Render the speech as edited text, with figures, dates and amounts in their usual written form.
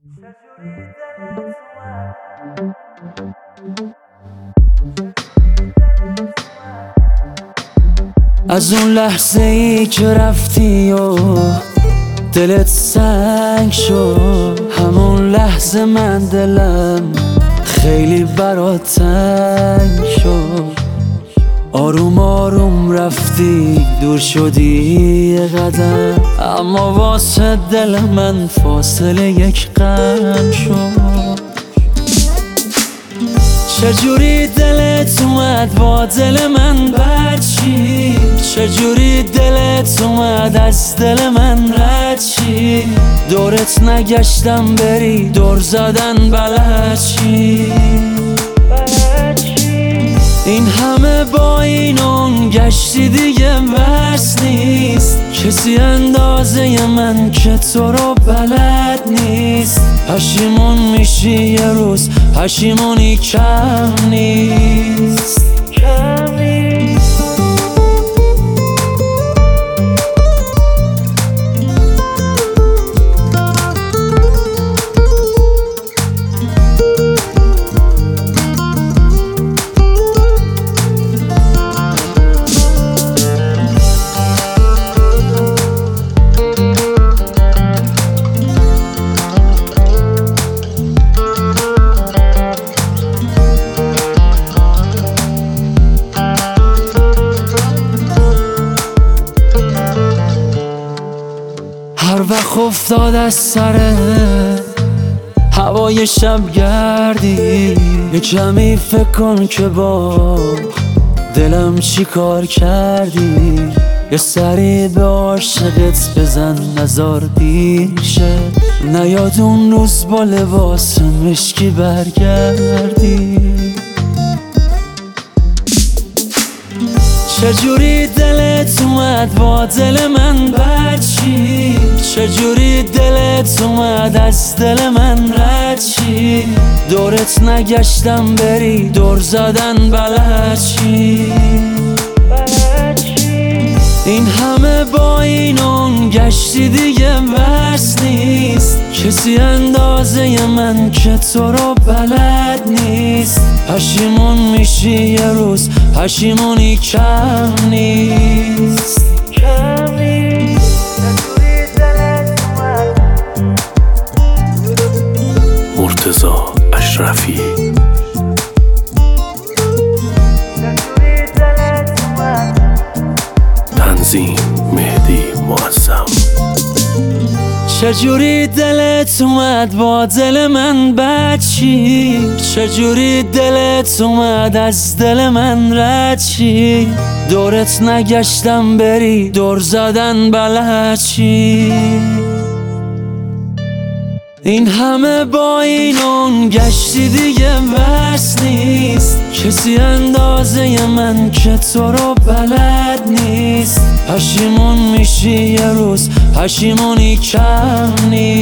از اون لحظه ای که رفتی و دلت سنگ شد، همون لحظه من دلم خیلی برات تنگ شد. آروم آروم رفتی دور شدی یه قدم، اما واسه دل من فاصله یک قدم شد. چجوری دلت اومد با دل من برچی، چجوری دلت اومد از دل من رد چی، دورت نگشتم بری دور زدن بلد چی. این همه با این اون گشتی دیگه بس نیست، کسی اندازه من که تو رو بلد نیست. پشیمون میشی یه روز، پشیمونی کم نیست. هر وقت افتاد از سر هوای شب گردی، یه کمی فکر کن که با دلم چی کار کردی. یه سری به عاشقت بزن نزار دیر شد، نیاد اون روز با لباس مشکی برگردی. چجوری دلت اومد با دل من برچی، چجوری دلت اومد از دل من رد چی، دورت نگشتم بری دور زدن بلد چی. این همه با این اون گشتی دیگه بس نیست، کسی اندازه من که تو رو بلد نیست. پشیمون میشی یه روز، پشیمونی کم نیست. مرتضی اشرفی. تنظیم مهدی معظم. چجوری دلت اومد با دل من برچی، چجوری دلت اومد از دل من رد چی، دورت نگشتم بری دور زدن بلد چی. این همه با این اون گشتی دیگه بس نیست، کسی اندازه من که تو رو بلد نیست. پشیمون میشی یه روز، پشیمونی کم نیست.